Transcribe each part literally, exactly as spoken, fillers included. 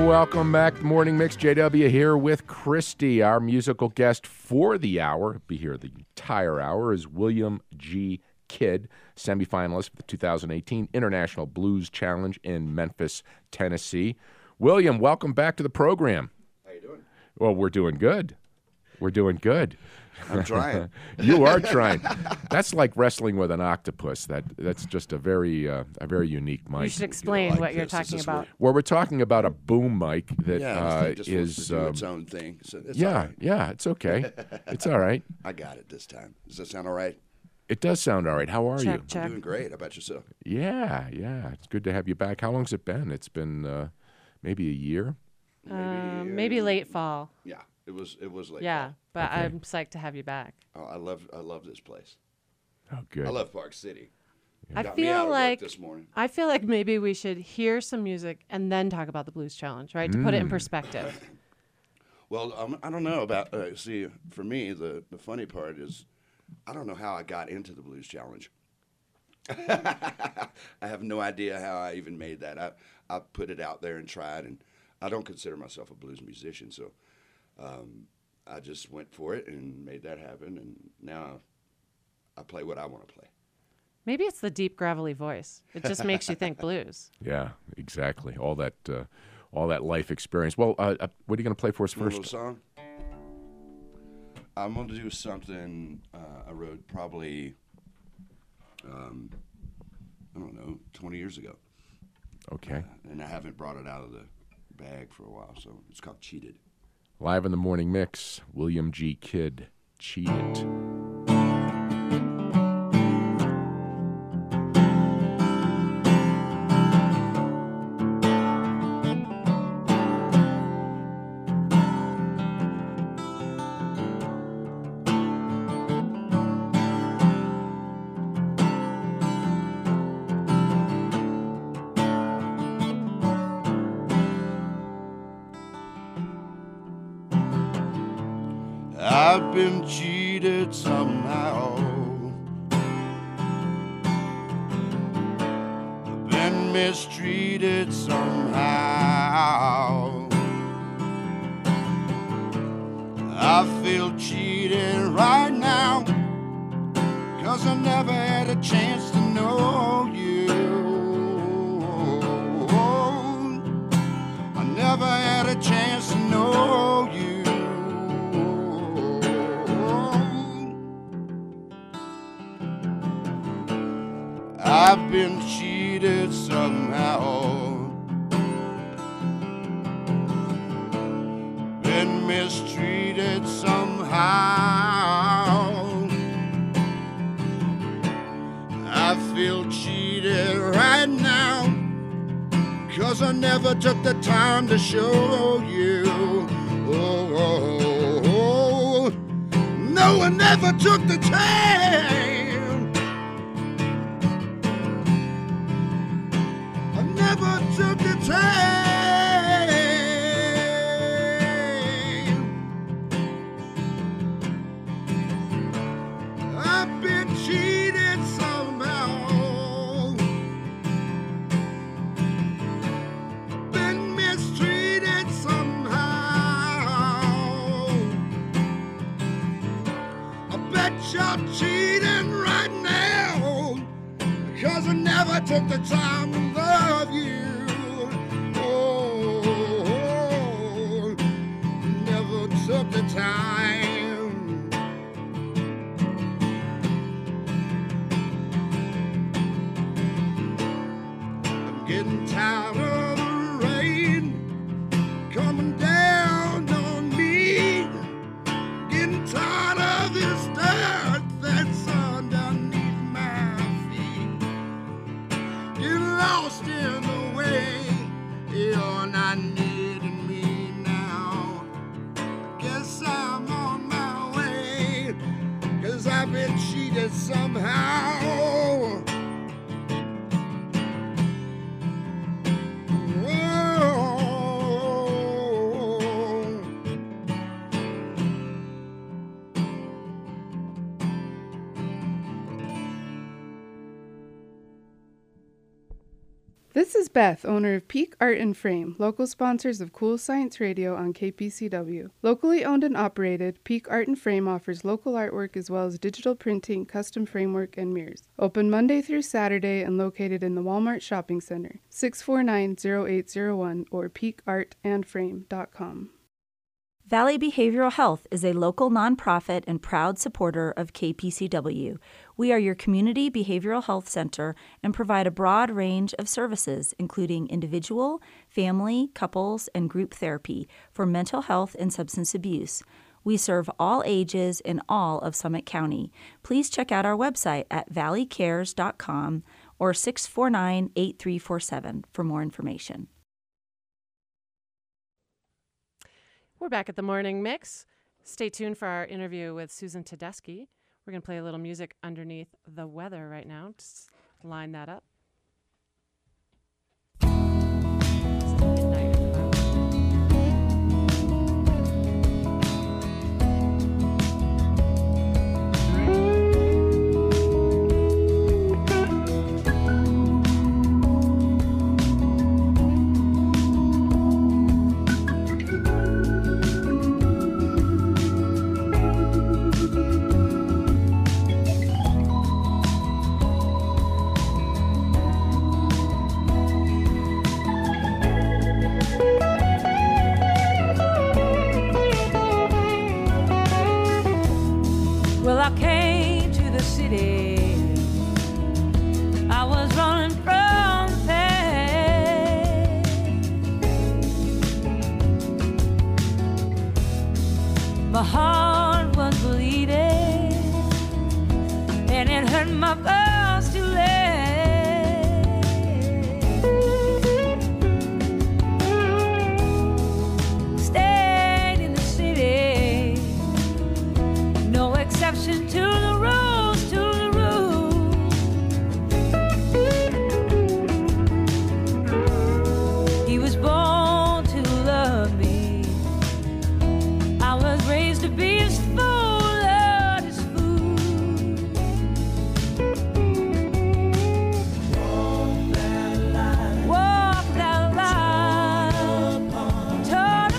welcome back to Morning Mix. J W here with Christy. Our musical guest for the hour, be here the entire hour, is William G. Kidd, semifinalist for the two thousand eighteen International Blues Challenge in Memphis, Tennessee. William, welcome back to the program. How you doing? Well, we're doing good. We're doing good. I'm trying. You are trying. That's like wrestling with an octopus. That that's just a very uh, a very unique mic. You should explain like what you're this. talking This is about. Well, we're talking about a boom mic that Yeah, uh, this thing just wants is. to do um, its own thing. So it's all yeah, right. yeah, it's okay. It's all right. I got it this time. Does that sound all right? It does sound all right. How are Check, you? check. I'm doing great. How about yourself? Yeah, yeah. It's good to have you back. How long's it been? It's been uh, maybe a year. Um, maybe late fall. Yeah, it was. It was late. Yeah, fall. but Okay. I'm psyched to have you back. Oh, I love. I love this place. Oh, good. I love Park City. I Got me out feel of work like this morning. I feel like maybe we should hear some music and then talk about the Blues Challenge, right? To put it in perspective. Well, um, I don't know about. Uh, see, for me, the the funny part is, I don't know how I got into the Blues Challenge. I have no idea how I even made that. I I put it out there and tried, and I don't consider myself a blues musician, so um, I just went for it and made that happen, and now I play what I want to play. Maybe it's the deep gravelly voice. It just makes you think blues. Yeah, exactly. All that, uh, all that life experience. Well, uh, uh, what are you going to play for us You want a first? little song? I'm going to do something uh, I wrote probably, um, I don't know, twenty years ago. Okay. And I haven't brought it out of the bag for a while, so it's called Cheated. Live in the Morning Mix, William G. Kidd, Cheated. I've been cheated somehow. I've been mistreated somehow. I feel cheated right now, 'cause I never had a chance to know you. I never had a chance to know you. I've been cheated somehow, been mistreated somehow. I feel cheated right now, 'cause I never took the time to show you. Oh, oh, oh. No, I never took the time. Never took the time. I've been cheated somehow, been mistreated somehow. I bet you're cheating right now, 'cause I never took the time to love you. Oh, never took the time. I'm getting tired of the rain coming down on me. Getting tired of this dirt that's underneath my feet. Get lost in the way, you're not needing me now. I guess I'm on my way, 'cause I've been cheated somehow. This is Beth, owner of Peak Art and Frame, local sponsors of Cool Science Radio on K P C W. Locally owned and operated, Peak Art and Frame offers local artwork as well as digital printing, custom framework, and mirrors. Open Monday through Saturday and located in the Walmart Shopping Center, six four nine, zero eight zero one or peak art and frame dot com. Valley Behavioral Health is a local nonprofit and proud supporter of K P C W. We are your community behavioral health center and provide a broad range of services, including individual, family, couples, and group therapy for mental health and substance abuse. We serve all ages in all of Summit County. Please check out our website at valley cares dot com or six four nine, eight three four seven for more information. We're back at the Morning Mix. Stay tuned for our interview with Susan Tedeschi. We're going to play a little music underneath the weather right now. Just line that up. Well, I came to the city. I was running from pain. My heart was bleeding, and it hurt my bones to lay. Stayed in the city, no exception to the rules, to the rules. He was born to love me. I was raised to be his fool, Lord, his fool. Walk that line, walk that line, torn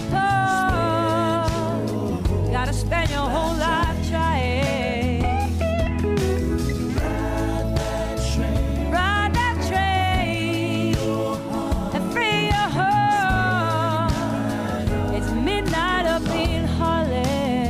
apart. Gotta spend your whole life trying. Ride that train, ride that train, and free your heart. It's midnight up in Harlem.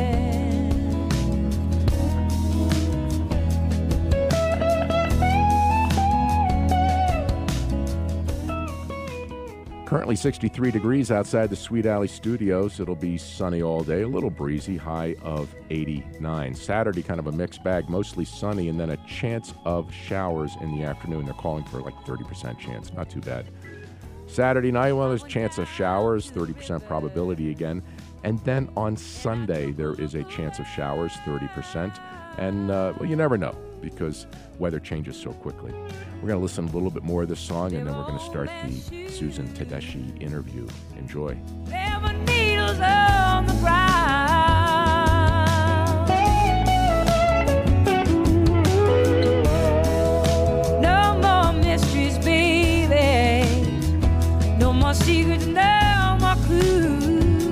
Currently sixty-three degrees outside the Sweet Alley Studios. It'll be sunny all day, a little breezy, high of eighty-nine. Saturday, kind of a mixed bag, mostly sunny, and then a chance of showers in the afternoon. They're calling for like thirty percent chance, not too bad. Saturday night, well, there's a chance of showers, thirty percent probability again. And then on Sunday, there is a chance of showers, thirty percent. And, uh, well, you never know because weather changes so quickly. We're going to listen a little bit more of this song, and then we're going to start the Susan Tedeschi interview. Enjoy. There were needles on the ground. No more mysteries, baby. No more secrets, no more clues.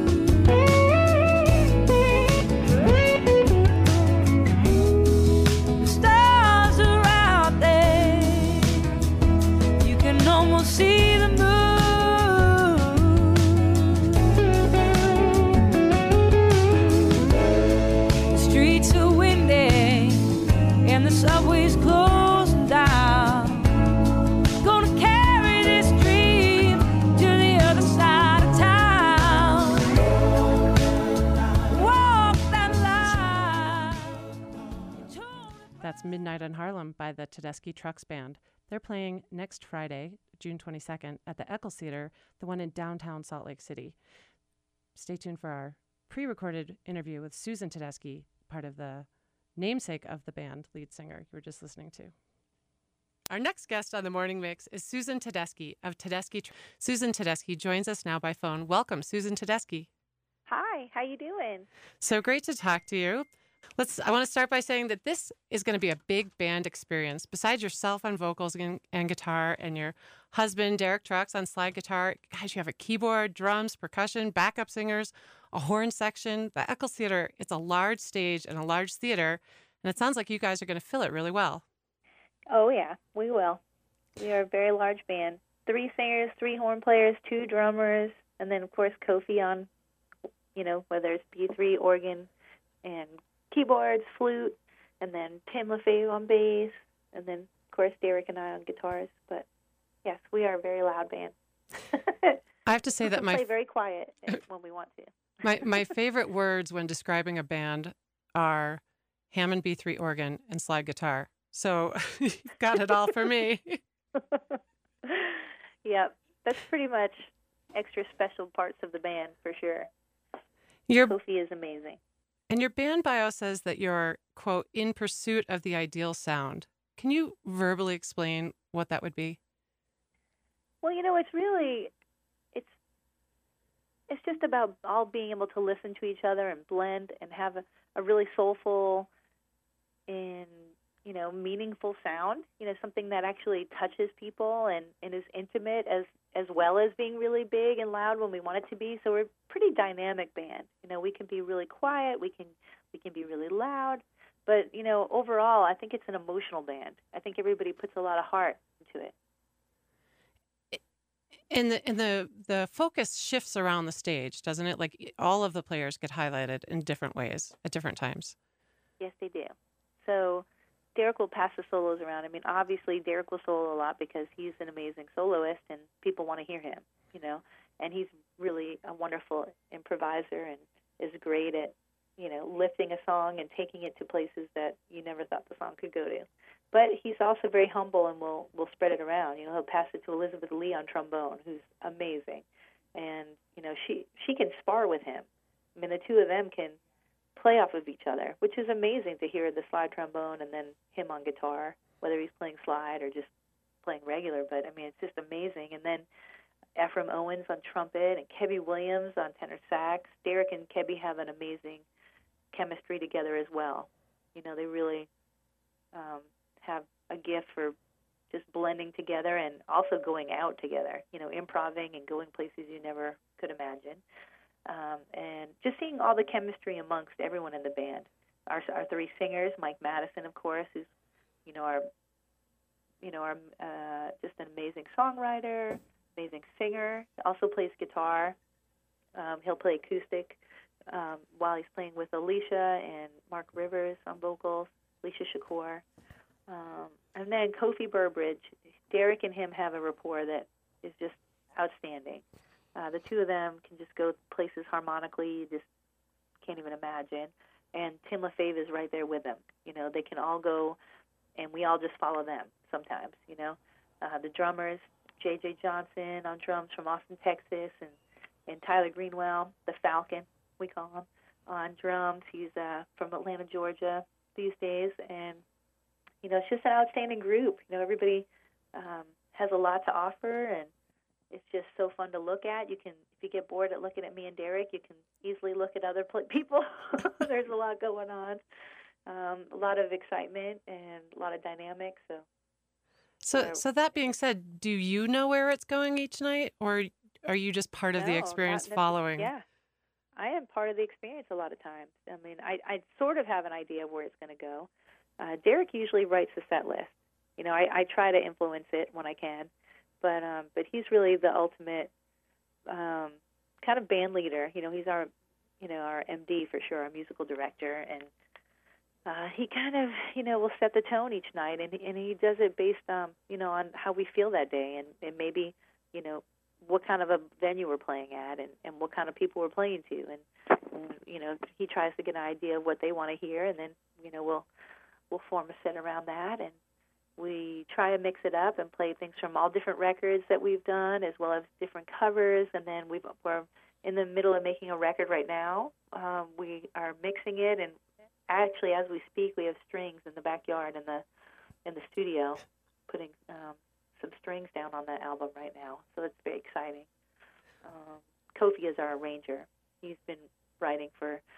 The stars are out there. You can almost see the moon. The streets are windy and the subway's closing down. Gonna carry this dream to the other side of town. Walk that line. That's Midnight in Harlem by the Tedeschi Trucks Band. They're playing next Friday, June twenty-second, at the Eccles Theater, the one in downtown Salt Lake City. Stay tuned for our pre-recorded interview with Susan Tedeschi, part of the namesake of the band, lead singer you were just listening to. Our next guest on the Morning Mix is Susan Tedeschi of Tedeschi. Tr- Susan Tedeschi joins us now by phone. Welcome, Susan Tedeschi. Hi, how you doing? So great to talk to you. Let's. I want to start by saying that this is going to be a big band experience. Besides yourself on vocals and, and guitar, and your husband Derek Trucks on slide guitar, guys, you have a keyboard, drums, percussion, backup singers, a horn section. The Eccles Theater. It's a large stage and a large theater, and it sounds like you guys are going to fill it really well. Oh yeah, we will. We are a very large band. Three singers, three horn players, two drummers, and then of course Kofi on, you know, whether it's B three organ and keyboards, flute, and then Tim LaFave on bass, and then, of course, Derek and I on guitars. But, yes, we are a very loud band. I have to say that we my play very quiet when we want to. my my favorite words when describing a band are Hammond B three organ and slide guitar. So you've got it all for me. Yep, that's pretty much extra special parts of the band for sure. Your Kofi is amazing. And your band bio says that you're, quote, in pursuit of the ideal sound. Can you verbally explain what that would be? Well, you know, it's really, it's it's just about all being able to listen to each other and blend and have a, a really soulful and, you know, meaningful sound, you know, something that actually touches people and, and is intimate as, as well as being really big and loud when we want it to be. So we're a pretty dynamic band. You know, we can be really quiet, we can we can be really loud, but, you know, overall, I think it's an emotional band. I think everybody puts a lot of heart into it. And the and the the focus shifts around the stage, doesn't it? Like all of the players get highlighted in different ways at different times. Yes, they do. So Derek will pass the solos around. I mean, obviously Derek will solo a lot because he's an amazing soloist and people want to hear him, you know. And he's really a wonderful improviser and is great at, you know, lifting a song and taking it to places that you never thought the song could go to. But he's also very humble and will will spread it around. You know, he'll pass it to Elizabeth Lee on trombone, who's amazing. And, you know, she she can spar with him. I mean, the two of them can play off of each other, which is amazing to hear the slide trombone and then him on guitar, whether he's playing slide or just playing regular. But, I mean, it's just amazing. And then Ephraim Owens on trumpet and Kebby Williams on tenor sax. Derek and Kebby have an amazing chemistry together as well. You know, they really um, have a gift for just blending together and also going out together, you know, improvising and going places you never could imagine. Um, and just seeing all the chemistry amongst everyone in the band. Our, our three singers, Mike Madison, of course, who's, you know, our, you know, our uh, just an amazing songwriter, amazing singer. Also plays guitar. Um, he'll play acoustic um, while he's playing with Alicia and Mark Rivers on vocals, Alicia Shakur. Um, and then Kofi Burbridge. Derek and him have a rapport that is just outstanding. Uh, the two of them can just go places harmonically you just can't even imagine. And Tim LaFave is right there with them. You know, they can all go, and we all just follow them sometimes, you know. Uh, the drummers, J J Johnson on drums from Austin, Texas, and, and Tyler Greenwell, the Falcon, we call him, on drums. He's uh, from Atlanta, Georgia these days. And, you know, it's just an outstanding group. You know, everybody um, has a lot to offer, and it's just so fun to look at. You can, if you get bored at looking at me and Derek, you can easily look at other pl- people. There's a lot going on, um, a lot of excitement and a lot of dynamics. So, So, uh, so that being said, do you know where it's going each night, or are you just part of the no, experience not necess- following? Yeah, I am part of the experience a lot of times. I mean, I, I sort of have an idea of where it's going to go. Uh, Derek usually writes the set list. You know, I, I try to influence it when I can. But um, but he's really the ultimate um, kind of band leader. You know, he's our, you know, our M D for sure, our musical director, and uh, he kind of, you know, will set the tone each night, and and he does it based, um, you know, on how we feel that day, and, and maybe, you know, what kind of a venue we're playing at, and, and what kind of people we're playing to, and, and you know, he tries to get an idea of what they want to hear, and then, you know, we'll we'll form a set around that, and we try to mix it up and play things from all different records that we've done, as well as different covers. And then we've, we're in the middle of making a record right now. Um, we are mixing it, and actually, as we speak, we have strings in the backyard in the in the studio, putting um, some strings down on that album right now. So it's very exciting. Um, Kofi is our arranger. He's been writing for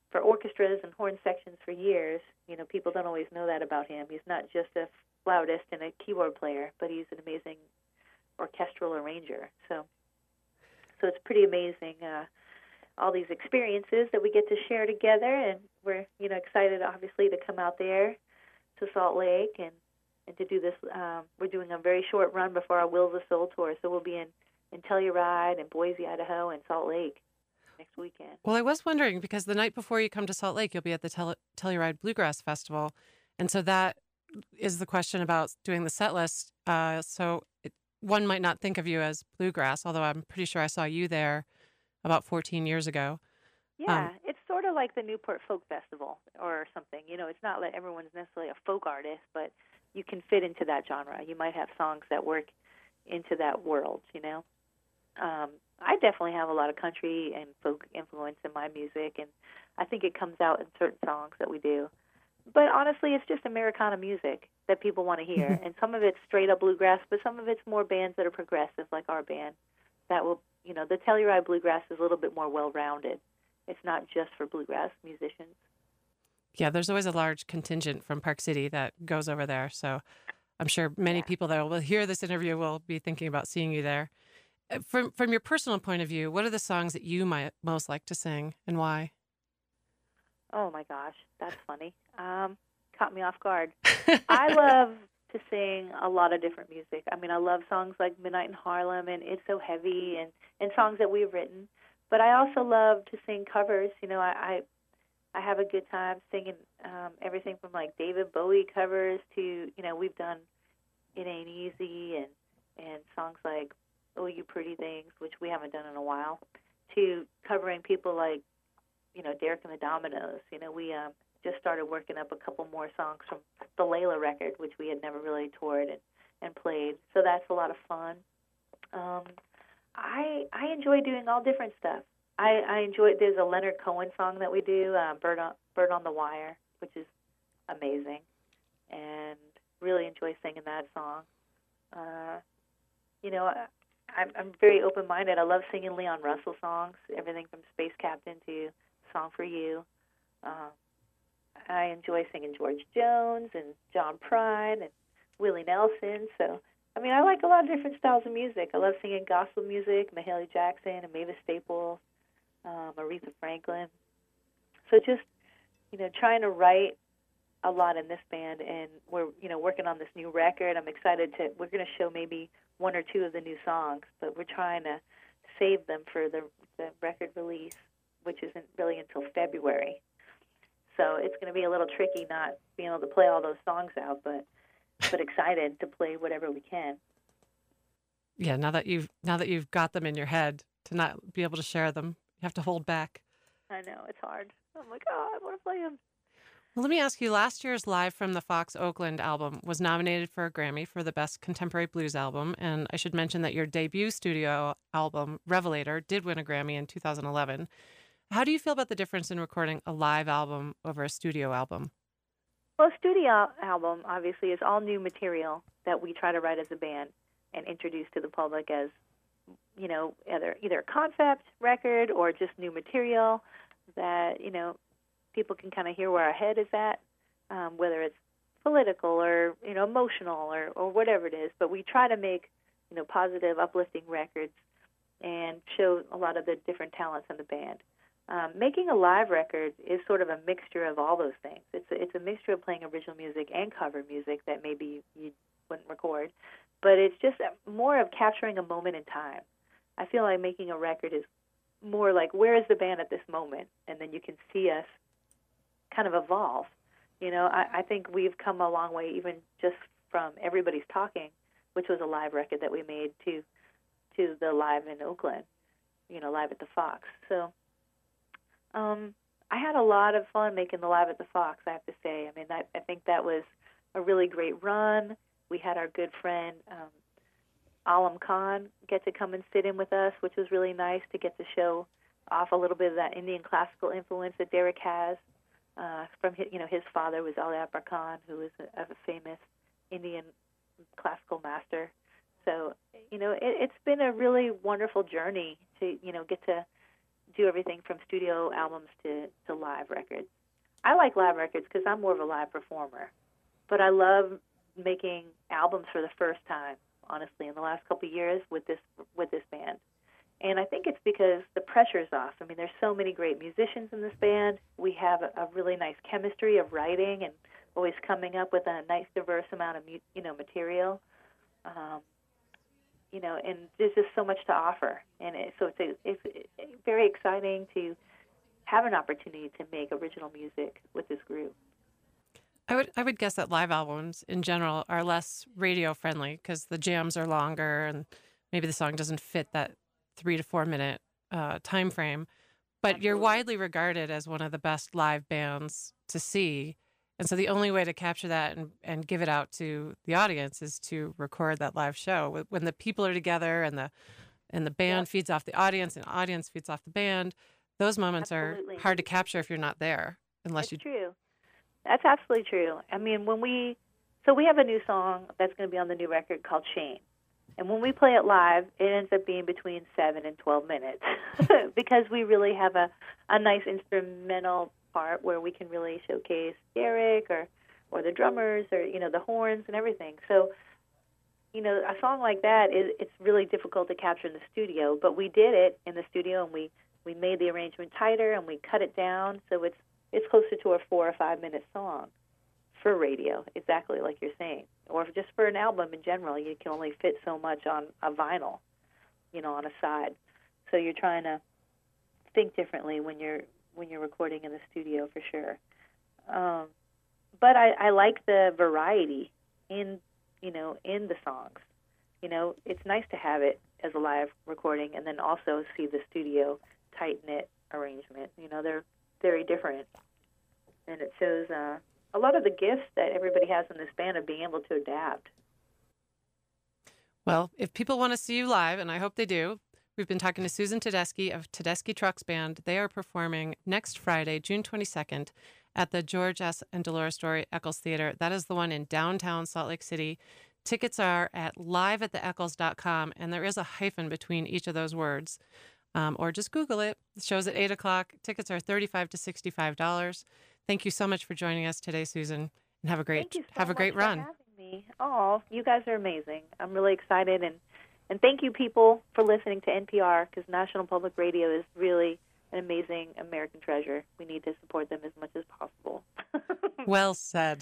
for orchestras and horn sections for years. You know, people don't always know that about him. He's not just a flautist and a keyboard player, but he's an amazing orchestral arranger. So, so it's pretty amazing. Uh, all these experiences that we get to share together, and we're, you know, excited, obviously, to come out there to Salt Lake and, and to do this. Um, we're doing a very short run before our Wills of Soul tour, so we'll be in, in Telluride and Boise, Idaho, and Salt Lake next weekend. Well, I was wondering, because the night before you come to Salt Lake, you'll be at the Tel- Telluride Bluegrass Festival, and so that is the question about doing the set list. Uh, so it, one might not think of you as bluegrass, although I'm pretty sure I saw you there about fourteen years ago. Yeah, Um, it's sort of like the Newport Folk Festival or something. You know, it's not like everyone's necessarily a folk artist, but you can fit into that genre. You might have songs that work into that world, you know. Um, I definitely have a lot of country and folk influence in my music, and I think it comes out in certain songs that we do. But honestly, it's just Americana music that people want to hear, and some of it's straight up bluegrass, but some of it's more bands that are progressive, like our band. That will, you know, the Telluride Bluegrass is a little bit more well-rounded. It's not just for bluegrass musicians. Yeah, there's always a large contingent from Park City that goes over there. So I'm sure many Yeah. people that will hear this interview will be thinking about seeing you there. Uh, From from your personal point of view, what are the songs that you might most like to sing, and why? Oh my gosh, that's funny. Um, caught me off guard. I love to sing a lot of different music. I mean, I love songs like Midnight in Harlem and It's So Heavy, and, and songs that we've written. But I also love to sing covers. You know, I I, I have a good time singing um, everything from like David Bowie covers to, you know, we've done It Ain't Easy and and songs like Oh You Pretty Things, which we haven't done in a while, to covering people like, you know, Derek and the Dominoes. You know, we um, just started working up a couple more songs from the Layla record, which we had never really toured and, and played. So that's a lot of fun. Um, I I enjoy doing all different stuff. I, I enjoy, there's a Leonard Cohen song that we do, uh, Bird on, Bird on the Wire, which is amazing, and really enjoy singing that song. Uh, you know, I, I'm, I'm very open-minded. I love singing Leon Russell songs, everything from Space Captain to Song for You. Um, I enjoy singing George Jones and John Prine and Willie Nelson. So, I mean, I like a lot of different styles of music. I love singing gospel music, Mahalia Jackson and Mavis Staples, um, Aretha Franklin. So just, you know, trying to write a lot in this band, and we're, you know, working on this new record. I'm excited to, we're going to show maybe one or two of the new songs, but we're trying to save them for the, the record release, which isn't really until February. So it's going to be a little tricky not being able to play all those songs out, but but excited to play whatever we can. Yeah, now that you've now that you've got them in your head, to not be able to share them, you have to hold back. I know, it's hard. I'm like, oh, I want to play them. Well, let me ask you, last year's Live from the Fox Oakland album was nominated for a Grammy for the Best Contemporary Blues Album, and I should mention that your debut studio album, Revelator, did win a Grammy in two thousand eleven. How do you feel about the difference in recording a live album over a studio album? Well, a studio album, obviously, is all new material that we try to write as a band and introduce to the public as, you know, either, either a concept record or just new material that, you know, people can kind of hear where our head is at, um, whether it's political or, you know, emotional or, or whatever it is. But we try to make, you know, positive, uplifting records and show a lot of the different talents in the band. Um, making a live record is sort of a mixture of all those things. It's a, it's a mixture of playing original music and cover music that maybe you wouldn't record, but it's just more of capturing a moment in time. I feel like making a record is more like, where is the band at this moment? And then you can see us kind of evolve. You know, I, I think we've come a long way, even just from Everybody's Talking, which was a live record that we made, to to the Live in Oakland, you know, Live at the Fox. So um, I had a lot of fun making the Live at the Fox, I have to say. I mean, that, I think that was a really great run. We had our good friend um, Alam Khan get to come and sit in with us, which was really nice to get to show off a little bit of that Indian classical influence that Derek has. Uh, from his, you know, his father was Ali Akbar Khan, who was a, a famous Indian classical master. So, you know, it, it's been a really wonderful journey to, you know, get to do everything from studio albums to, to live records. I like live records because I'm more of a live performer, but I love making albums for the first time, honestly, in the last couple of years with this with this band. And I think it's because the pressure's off. I mean, there's so many great musicians in this band. We have a, a really nice chemistry of writing and always coming up with a nice, diverse amount of, you know, material. Um, you know, and there's just so much to offer. And it, so it's, a, it's very exciting to have an opportunity to make original music with this group. I would I would guess that live albums in general are less radio friendly because the jams are longer and maybe the song doesn't fit that three to four minute uh, time frame. But Absolutely. You're widely regarded as one of the best live bands to see. And so the only way to capture that and, and give it out to the audience is to record that live show. When the people are together and the and the band Yep. feeds off the audience and the audience feeds off the band, those moments Absolutely. are hard to capture if you're not there. Unless That's you true. That's absolutely true. I mean, when we, so we have a new song that's going to be on the new record called Shame. And when we play it live, it ends up being between seven and twelve minutes because we really have a, a nice instrumental part where we can really showcase Derek or, or the drummers or, you know, the horns and everything. So, you know, a song like that, is it's really difficult to capture in the studio, but we did it in the studio and we, we made the arrangement tighter and we cut it down so it's it's closer to a four or five minute song for radio, exactly like you're saying. Or if just for an album in general, you can only fit so much on a vinyl, you know, on a side. So you're trying to think differently when you're when you're recording in the studio for sure. Um, but I, I like the variety in you know in the songs. You know, it's nice to have it as a live recording and then also see the studio tight knit arrangement. You know, they're very different, and it shows uh, a lot of the gifts that everybody has in this band of being able to adapt. Well, if people want to see you live, and I hope they do, we've been talking to Susan Tedeschi of Tedeschi Trucks Band. They are performing next Friday, June twenty-second, at the George S. and Dolores Story Eccles Theater. That is the one in downtown Salt Lake City. Tickets are at live at the eccles dot com, and there is a hyphen between each of those words. Um, or just Google it. The show's at eight o'clock. Tickets are thirty-five to sixty-five dollars. Thank you so much for joining us today, Susan, and have a great Thank you so have a great much run. for having me. Oh, you guys are amazing. I'm really excited, and, and thank you, people, for listening to N P R, because National Public Radio is really an amazing American treasure. We need to support them as much as possible. Well said.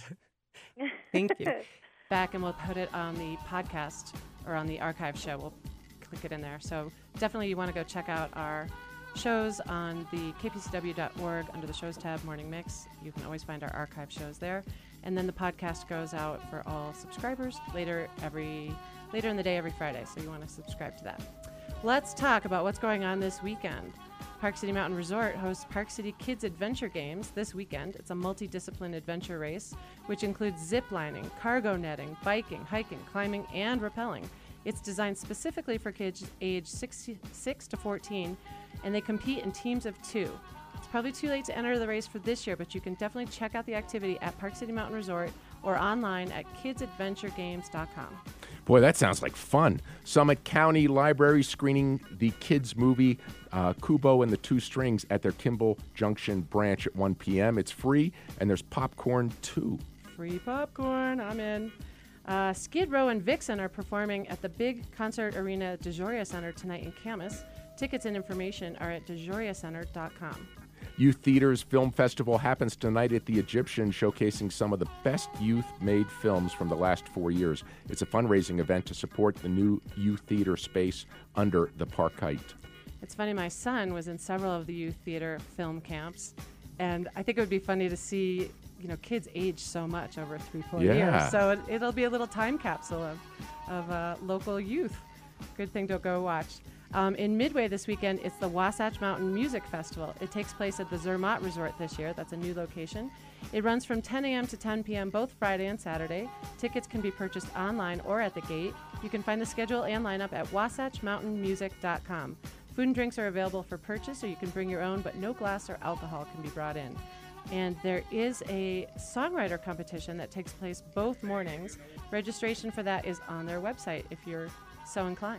Thank you. Back, and we'll put it on the podcast or on the archive show. We'll click it in there. So definitely you want to go check out our shows on the k p c w dot org under the shows tab, Morning Mix. You can always find our archive shows there. And then the podcast goes out for all subscribers later every later in the day every Friday. So you want to subscribe to that. Let's talk about what's going on this weekend. Park City Mountain Resort hosts Park City Kids Adventure Games this weekend. It's a multidiscipline adventure race, which includes zip lining, cargo netting, biking, hiking, climbing, and rappelling. It's designed specifically for kids age six, six to fourteen, and they compete in teams of two. It's probably too late to enter the race for this year, but you can definitely check out the activity at Park City Mountain Resort or online at kids adventure games dot com. Boy, that sounds like fun. Summit County Library screening the kids' movie uh, Kubo and the Two Strings at their Kimball Junction branch at one p.m. It's free, and there's popcorn, too. Free popcorn, I'm in. Uh, Skid Row and Vixen are performing at the Big Concert Arena DeJoria Center tonight in Camas. Tickets and information are at dejoria center dot com. Youth Theater's Film Festival happens tonight at the Egyptian, showcasing some of the best youth-made films from the last four years. It's a fundraising event to support the new youth theater space under the Parkite. It's funny, my son was in several of the youth theater film camps, and I think it would be funny to see, you know, kids age so much over three, four Yeah. years. So it, it'll be a little time capsule of, of uh, local youth. Good thing to go watch. Um, in Midway this weekend, it's the Wasatch Mountain Music Festival. It takes place at the Zermatt Resort this year. That's a new location. It runs from ten a.m. to ten p.m. both Friday and Saturday. Tickets can be purchased online or at the gate. You can find the schedule and lineup at wasatch mountain music dot com. Food and drinks are available for purchase, or you can bring your own, but no glass or alcohol can be brought in. And there is a songwriter competition that takes place both mornings. Registration for that is on their website if you're so inclined.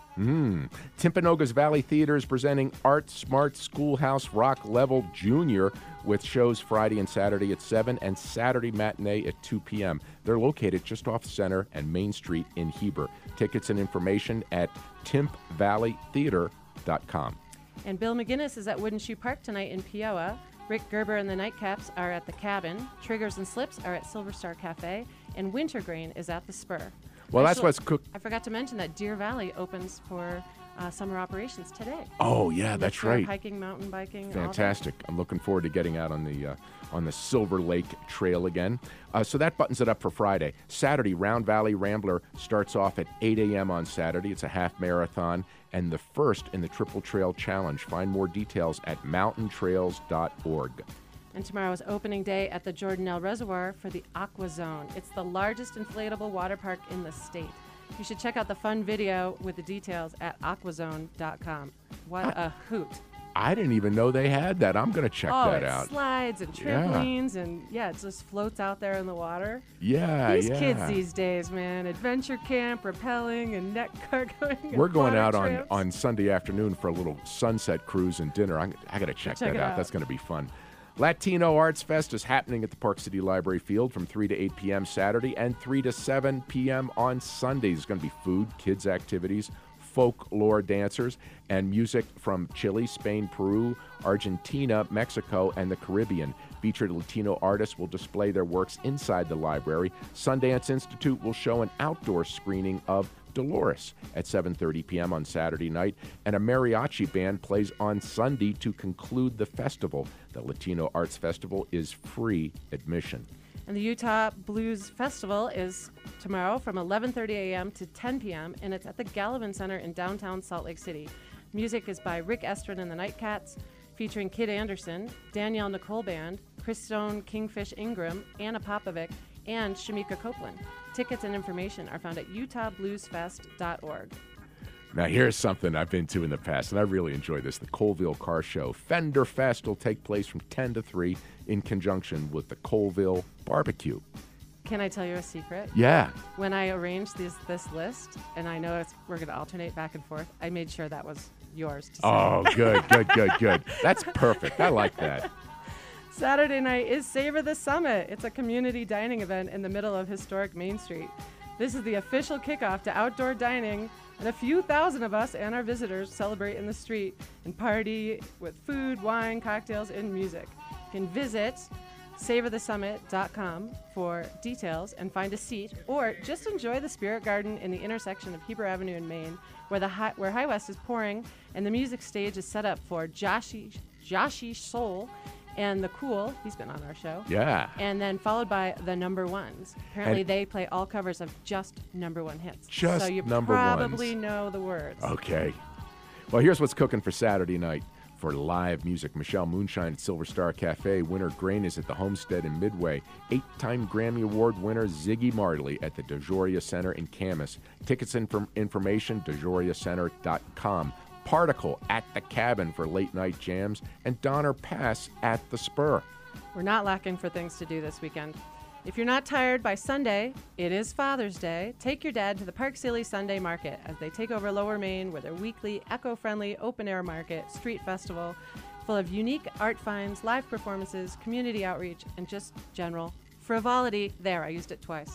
Mm. Timpanogos Valley Theater is presenting Art Smart Schoolhouse Rock Level Junior with shows Friday and Saturday at seven and Saturday matinee at two p.m. They're located just off Center and Main Street in Heber. Tickets and information at timp valley theater dot com. And Bill McGinnis is at Wooden Shoe Park tonight in Peoa. Rick Gerber and the Nightcaps are at the Cabin. Triggers and Slips are at Silver Star Cafe. And Wintergrain is at the Spur. Well, that's Actually, what's cooked. I forgot to mention that Deer Valley opens for uh, summer operations today. Oh, yeah, Lift that's for right. Hiking, mountain biking. all that. Fantastic. I'm looking forward to getting out on the uh, on the Silver Lake Trail again. Uh, so that buttons it up for Friday. Saturday, Round Valley Rambler starts off at eight a.m. on Saturday. It's a half marathon and the first in the Triple Trail Challenge. Find more details at mountain trails dot org. And tomorrow is opening day at the Jordanelle Reservoir for the Aqua Zone. It's the largest inflatable water park in the state. You should check out the fun video with the details at aquazone dot com. What a hoot. I didn't even know they had that. I'm going to check oh, that it out. slides and Yeah. trampolines and, yeah, it just floats out there in the water. Yeah, These yeah. kids these days, man, adventure camp, rappelling, and net cargoing. and We're going water out on, trips. on Sunday afternoon for a little sunset cruise and dinner. I'm, I got to check, Check that it out. out. That's going to be fun. Latino Arts Fest is happening at the Park City Library Field from three to eight p.m. Saturday and three to seven p.m. on Sundays. There's going to be food, kids' activities, folklore dancers, and music from Chile, Spain, Peru, Argentina, Mexico, and the Caribbean. Featured Latino artists will display their works inside the library. Sundance Institute will show an outdoor screening of Dolores at seven thirty p.m. on Saturday night, and a mariachi band plays on Sunday to conclude the festival. The Latino Arts Festival is free admission. And the Utah Blues Festival is tomorrow from eleven thirty a.m. to ten p.m., and it's at the Gallivan Center in downtown Salt Lake City. Music is by Rick Estrin and the Nightcats, featuring Kid Anderson, Danielle Nicole Band, Christone Kingfish Ingram, Anna Popovic, and Shamika Copeland. Tickets and information are found at utah blues fest dot org. Now, here's something I've been to in the past, and I really enjoy this. The Colville Car Show. Fender Fest will take place from ten to three in conjunction with the Colville Barbecue. Can I tell you a secret? Yeah. When I arranged this this list, and I know it's, we're going to alternate back and forth, I made sure that was yours to say. Oh, good, good, good, good. That's perfect. I like that. Saturday night is Savor the Summit. It's a community dining event in the middle of historic Main Street. This is the official kickoff to outdoor dining, and a few thousand of us and our visitors celebrate in the street and party with food, wine, cocktails, and music. You can visit savor the summit dot com for details and find a seat, or just enjoy the Spirit Garden in the intersection of Heber Avenue and Main, where the high, where High West is pouring, and the music stage is set up for Joshi Joshi Soul and The Cool. He's been on our show. Yeah. And then followed by the Number Ones. Apparently, And- they play all covers of just number one hits. Just so you number probably ones. know the words. Okay. Well, here's what's cooking for Saturday night. For live music, Michelle Moonshine at Silver Star Cafe. Winter Grain is at the Homestead in Midway. Eight-time Grammy Award winner Ziggy Marley at the DeJoria Center in Camas. Tickets and inform- information, dejoria center dot com. Particle at the Cabin for late-night jams. And Donner Pass at the Spur. We're not lacking for things to do this weekend. If you're not tired by Sunday, it is Father's Day. Take your dad to the Park City Sunday Market as they take over Lower Main with their weekly eco-friendly open-air market, street festival, full of unique art finds, live performances, community outreach, and just general frivolity. There, I used it twice.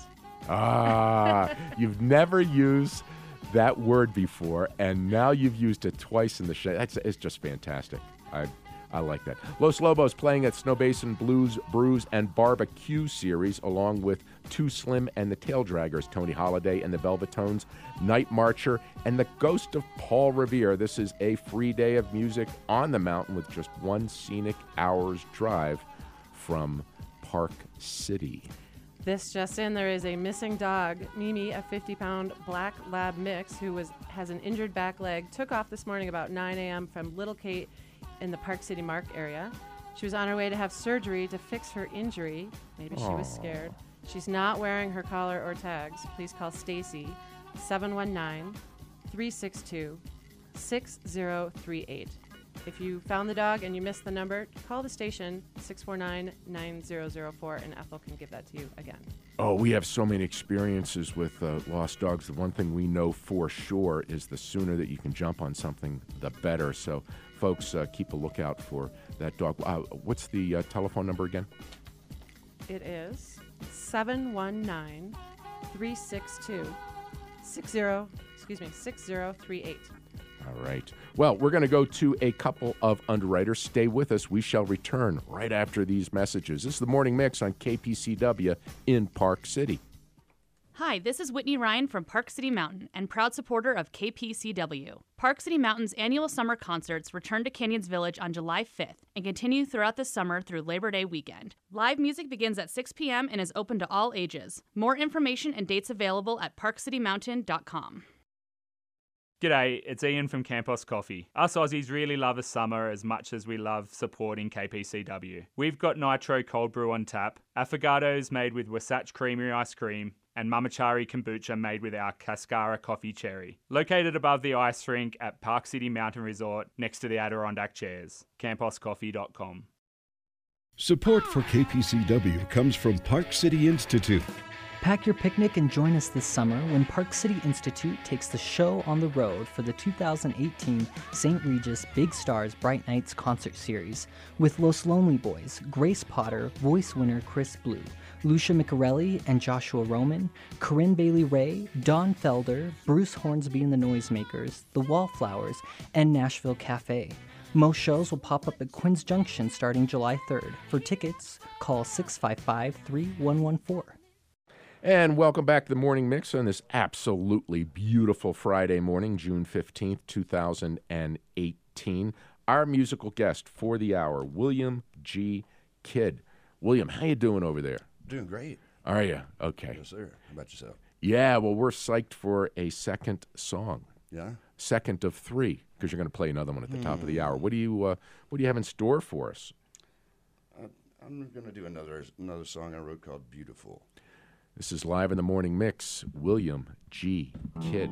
Ah, you've never used that word before, and now you've used it twice in the show. That's it's just fantastic. I I like that. Los Lobos playing at Snow Basin Blues, Brews, and Barbecue Series, along with Too Slim and the Tail Draggers, Tony Holiday and the Velvetones, Night Marcher, and the Ghost of Paul Revere. This is a free day of music on the mountain with just one scenic hour's drive from Park City. This just in, there is a missing dog, Mimi, a fifty-pound black lab mix who was has an injured back leg, took off this morning about nine a.m. from Little Kate in the Park City Mark area. She was on her way to have surgery to fix her injury. Maybe she was Aw. scared. She's not wearing her collar or tags. Please call Stacy, seven one nine, three six two, six zero three eight. If you found the dog and you missed the number, call the station, six four nine, nine zero zero four, and Ethel can give that to you again. Oh, we have so many experiences with uh, lost dogs. The one thing we know for sure is the sooner that you can jump on something, the better. So, folks, uh, keep a lookout for that dog. Uh, what's the uh, telephone number again? It is seven one nine, three six two, six zero, excuse me, six zero three eight. All right. Well, we're going to go to a couple of underwriters. Stay with us. We shall return right after these messages. This is the Morning Mix on K P C W in Park City. Hi, this is Whitney Ryan from Park City Mountain and proud supporter of K P C W. Park City Mountain's annual summer concerts return to Canyons Village on July fifth and continue throughout the summer through Labor Day weekend. Live music begins at six p.m. and is open to all ages. More information and dates available at park city mountain dot com. G'day, it's Ian from Campos Coffee. Us Aussies really love a summer as much as we love supporting K P C W. We've got Nitro Cold Brew on tap, affogatos made with Wasatch Creamery ice cream, and Mamachari kombucha made with our Cascara coffee cherry. Located above the ice rink at Park City Mountain Resort next to the Adirondack Chairs. campos coffee dot com. Support for K P C W comes from Park City Institute. Pack your picnic and join us this summer when Park City Institute takes the show on the road for the two thousand eighteen Saint Regis Big Stars Bright Nights concert series with Los Lonely Boys, Grace Potter, voice winner Chris Blue, Lucia Micarelli and Joshua Roman, Corinne Bailey Ray, Don Felder, Bruce Hornsby and the Noisemakers, The Wallflowers, and Nashville Cafe. Most shows will pop up at Quinn's Junction starting July third. For tickets, call six five five, three one one four. And welcome back to the Morning Mix on this absolutely beautiful Friday morning, June fifteenth, two thousand eighteen. Our musical guest for the hour, William G. Kidd. William, how you doing over there? Doing great. Are you? Okay. Yes, sir. How about yourself? Yeah, well, we're psyched for a second song. Yeah? Second of three, because you're going to play another one at the top of the hour. What do you uh, What do you have in store for us? Uh, I'm going to do another another song I wrote called Beautiful. This is Live in the Morning Mix, William G. Kidd.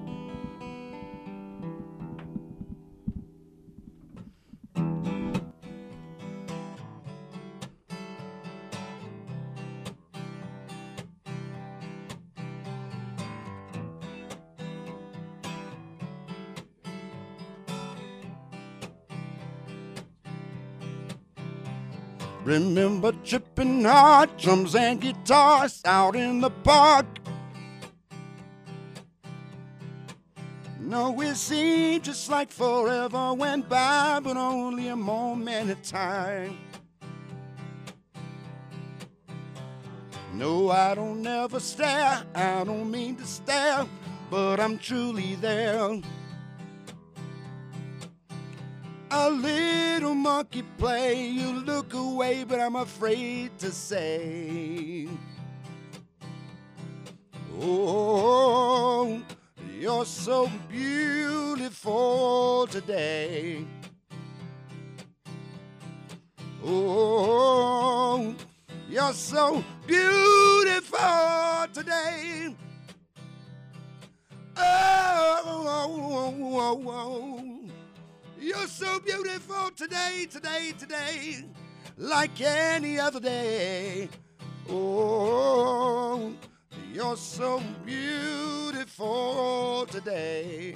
Remember tripping hard, drums and guitars out in the park. No, it seemed just like forever went by, but only a moment at time. No, I don't ever stare, I don't mean to stare, but I'm truly there. A little monkey play, you look away, but I'm afraid to say. Oh, you're so beautiful today. Oh, you're so beautiful today. Oh, oh, oh, oh. You're so beautiful today, today, today, like any other day. Oh, you're so beautiful today.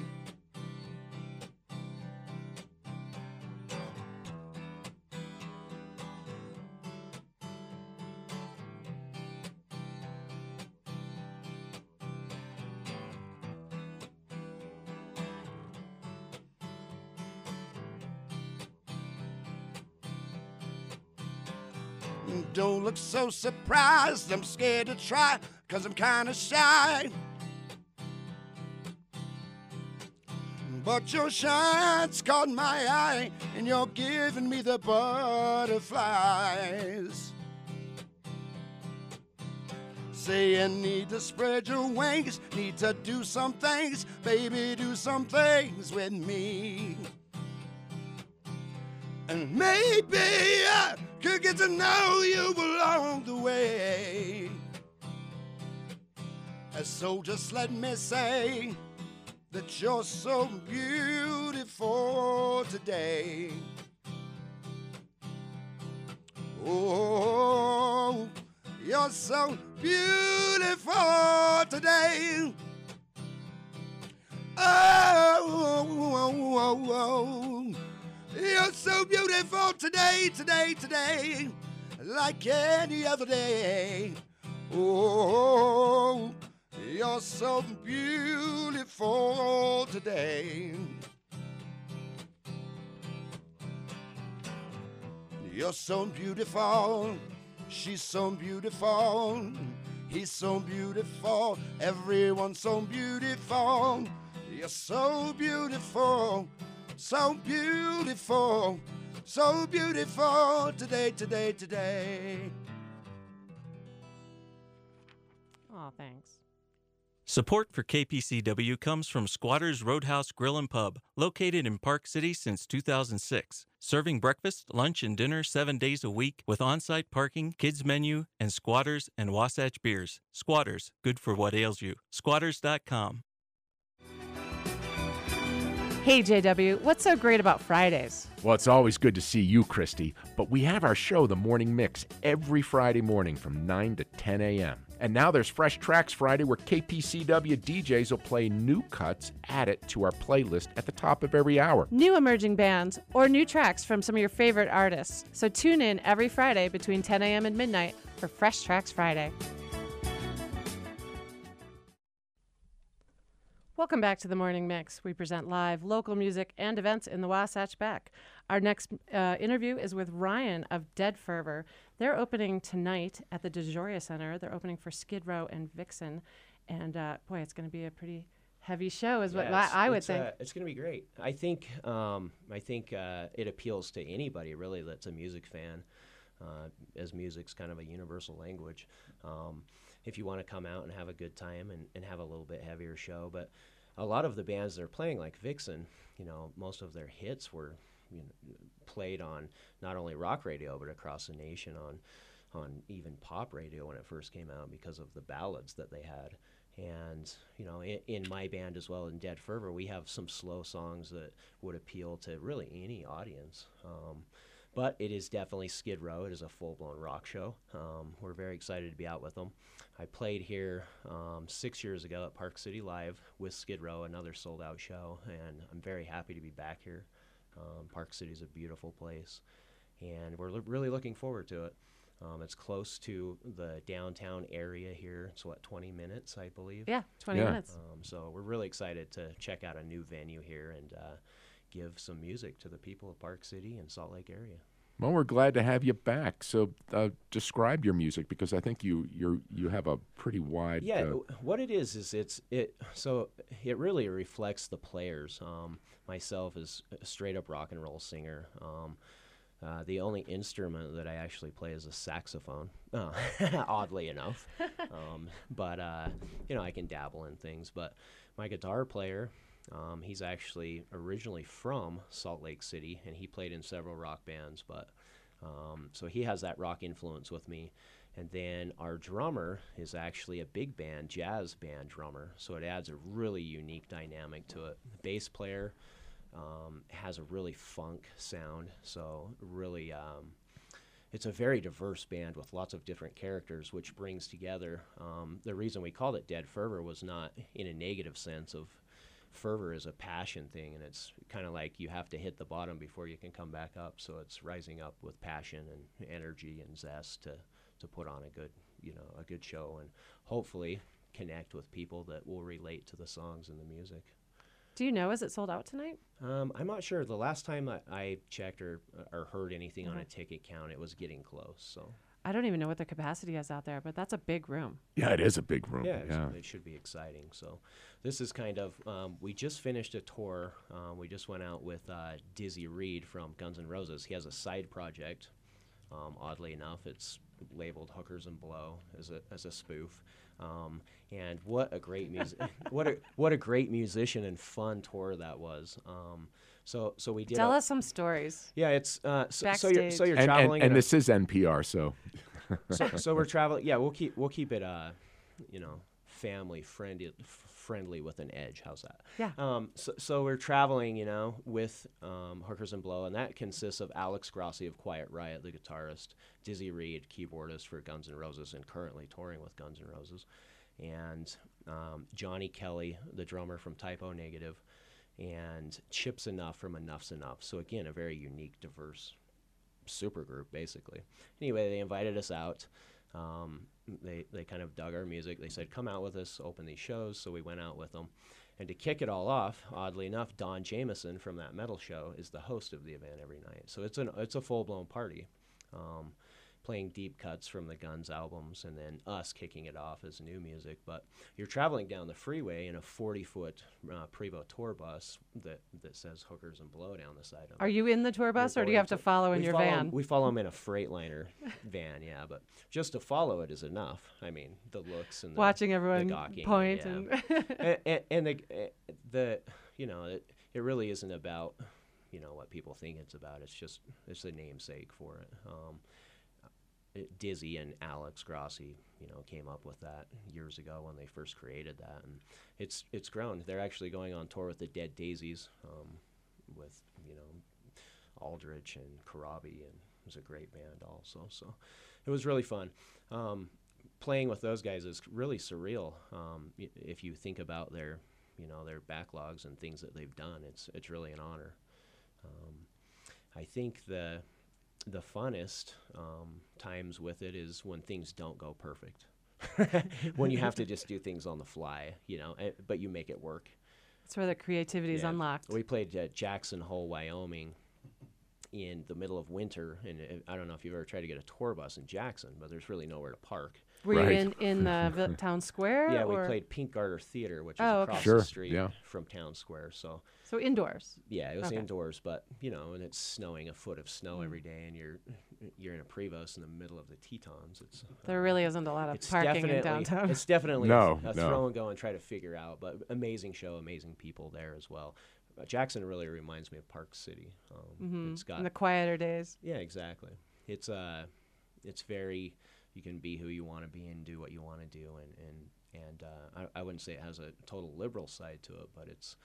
Don't look so surprised, I'm scared to try, 'cause I'm kinda shy. But your shine's caught my eye, and you're giving me the butterflies. Saying need to spread your wings, need to do some things, baby, do some things with me. And maybe I could get to know you along the way. And so just let me say that you're so beautiful today. Oh, you're You're so beautiful today. Oh, oh, oh, oh. You're so beautiful today, today, today, like any other day. Oh, you're so beautiful today. You're so beautiful, she's so beautiful, he's so beautiful, everyone's so beautiful. You're so beautiful, so beautiful, so beautiful today, today, today. Oh, thanks. Support for K P C W comes from Squatters Roadhouse Grill and Pub, located in Park City since two thousand six. Serving breakfast, lunch, and dinner seven days a week with on-site parking, kids menu, and Squatters and Wasatch beers. Squatters, good for what ails you. Squatters dot com. Hey, J W, what's so great about Fridays? Well, it's always good to see you, Christy, but we have our show, The Morning Mix, every Friday morning from nine to ten a.m. And now there's Fresh Tracks Friday, where K P C W D Js will play new cuts added to our playlist at the top of every hour. New emerging bands or new tracks from some of your favorite artists. So tune in every Friday between ten a.m. and midnight for Fresh Tracks Friday. Welcome back to the Morning Mix. We present live local music and events in the Wasatch Back. Our next uh, interview is with Ryan of Dead Fervor. They're opening tonight at the DeJoria Center. They're opening for Skid Row and Vixen. And uh, boy, it's going to be a pretty heavy show is yeah, what I, I would it's, think. Uh, it's going to be great. I think um, I think uh, it appeals to anybody, really, that's a music fan, uh, as music's kind of a universal language. Um, if you want to come out and have a good time and, and have a little bit heavier show. But a lot of the bands that are playing, like Vixen, you know, most of their hits were you know, played on not only rock radio but across the nation on on even pop radio when it first came out because of the ballads that they had. And, you know, in, in my band as well, in Dead Fervor, we have some slow songs that would appeal to really any audience. Um, But it is definitely Skid Row. It is a full-blown rock show. Um, we're very excited to be out with them. I played here um, six years ago at Park City Live with Skid Row, another sold-out show, and I'm very happy to be back here. Um, Park City is a beautiful place, and we're lo- really looking forward to it. Um, it's close to the downtown area here. It's, what, twenty minutes, I believe? Yeah, twenty Yeah. minutes. Um, so we're really excited to check out a new venue here and uh, give some music to the people of Park City and Salt Lake area. Well, we're glad to have you back. So uh, describe your music, because I think you you you have a pretty wide. Yeah, Uh, w- what it is is it's it. So it really reflects the players. Um, myself is a straight up rock and roll singer. Um, uh, the only instrument that I actually play is a saxophone, uh, oddly enough. Um, but uh, you know, I can dabble in things. But my guitar player. Um, he's actually originally from Salt Lake City, and he played in several rock bands, but um, so he has that rock influence with me. And then our drummer is actually a big band, jazz band drummer, so it adds a really unique dynamic to it. The bass player um, has a really funk sound, so really um, it's a very diverse band with lots of different characters, which brings together, um, the reason we called it Dead Fervor was not in a negative sense of fervor is a passion thing, and it's kind of like you have to hit the bottom before you can come back up. So it's rising up with passion and energy and zest to, to put on a good, you know, a good show and hopefully connect with people that will relate to the songs and the music. Do you know, is it sold out tonight? Um, I'm not sure. The last time I, I checked or or heard anything Mhm. on a ticket count, it was getting close. So I don't even know what the capacity is out there, but that's a big room. yeah, it is a big room. Yeah, Yeah. It, it should be exciting. So this is kind of, um, we just finished a tour. Um, we just went out with uh, Dizzy Reed from Guns N' Roses. He has a side project, um, oddly enough. It's labeled Hookers and Blow as a, as a spoof. Um, and what a great music, what a what a great musician and fun tour that was. Um, so so we did. Tell a, us some stories. Yeah, it's uh, so, so you're so you're and, traveling. and, and in a- this is N P R, so. so, so we're traveling. Yeah, we'll keep we'll keep it. Uh, you know, family friendly friendly with an edge. How's that? Yeah. Um, so, so we're traveling, you know, with um, Hookers and Blow, and that consists of Alex Grossi of Quiet Riot, the guitarist, Dizzy Reed, keyboardist for Guns N' Roses, and currently touring with Guns N' Roses, and um, Johnny Kelly, the drummer from Type O Negative, and Chips Enough from Enough's Enough. So again, a very unique, diverse supergroup, basically. Anyway, they invited us out. Um, they they kind of dug our music. They said, come out with us, open these shows. So we went out with them. And to kick it all off, oddly enough, Don Jameson from that metal show is the host of the event every night. So it's an it's a full-blown party, um, playing deep cuts from the Guns albums, and then us kicking it off as new music. But you're traveling down the freeway in a forty-foot uh, Prevost tour bus that, that says Hookers and Blow down the side of it. Are you in the tour bus, We're or do you have going to follow in we your follow 'em- van? We follow them in a Freightliner van, yeah. But just to follow it is enough. I mean, the looks and the, Watching the everyone gawking, point yeah. and and, and, and the, eh, the, you know, it, it really isn't about, you know, what people think it's about. It's just, it's the namesake for it. Um, it, Dizzy and Alex Grossi, you know, came up with that years ago when they first created that, and it's it's grown. They're actually going on tour with the Dead Daisies, um, with, you know, Aldrich and Karabi, and it was a great band also. So it was really fun. Um, playing with those guys is really surreal. Um, y- if you think about their, you know, their backlogs and things that they've done, it's it's really an honor. Um, I think the the funnest um, times with it is when things don't go perfect. When you have to just do things on the fly, you know, eh, but you make it work. that's where the creativity is Yeah. unlocked. We played at Jackson Hole, Wyoming in the middle of winter, and it, I don't know if you've ever tried to get a tour bus in Jackson, but there's really nowhere to park. Were you in, in the vi- town square? Yeah, we or? played Pink Garter Theater, which is Oh, okay. across Sure, the street yeah. from town square. So So indoors. yeah, it was Okay. indoors, but you know, and it's snowing a foot of snow Mm. every day, and you're you're in a Prevost in the middle of the Tetons. It's There really isn't a lot of it's parking in definitely- downtown. It's definitely No, a, a no. throw and go and try to figure out, but amazing show, amazing people there as well. Uh, Jackson really reminds me of Park City. Um, Mhm. It's got In the quieter days. yeah, exactly. It's uh, it's very, you can be who you want to be and do what you want to do, and and and uh, I, I wouldn't say it has a total liberal side to it, but it's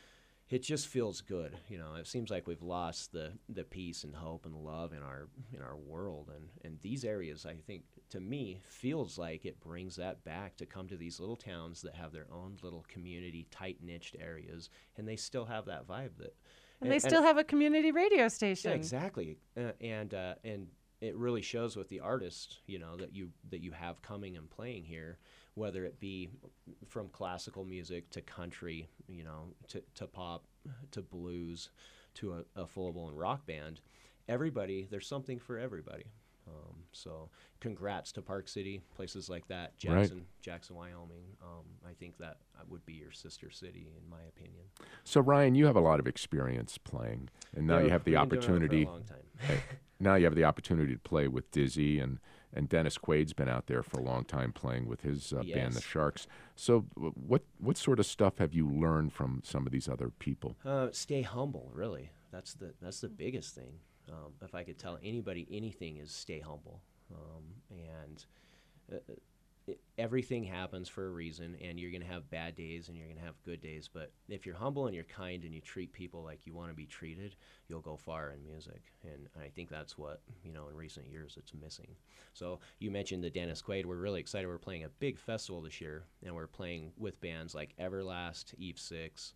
it just feels good. You know, it seems like we've lost the the peace and hope and love in our in our world, and and these areas, I think, to me, feels like it brings that back to come to these little towns that have their own little community, tight niched areas, and they still have that vibe that. And they still have a community radio Yeah, station. exactly, uh, and uh, and it really shows with the artists, you know, that you that you have coming and playing here, whether it be from classical music to country, you know, to, to pop, to blues, to a, a full-blown rock band. Everybody, there's something for everybody. Um, so congrats to Park City, places like that, Right. Jackson, Jackson, Wyoming. Um, I think that would be your sister city, in my opinion. So Ryan, you have a lot of experience playing, and now Yeah, you have the we've been doing it for a opportunity. long time. Hey, now you have the opportunity to play with Dizzy, and and Dennis Quaid's been out there for a long time playing with his uh, band, the Yes. Sharks. So w- what what sort of stuff have you learned from some of these other people? Uh, stay humble, really. That's the that's the biggest thing. Um, if I could tell anybody anything, is stay humble. Um, and uh, it, everything happens for a reason, and you're going to have bad days and you're going to have good days. But if you're humble and you're kind and you treat people like you want to be treated, you'll go far in music. And I think that's what, you know, in recent years it's missing. So you mentioned the Dennis Quaid. We're really excited. We're playing a big festival this year, and we're playing with bands like Everlast, Eve Six.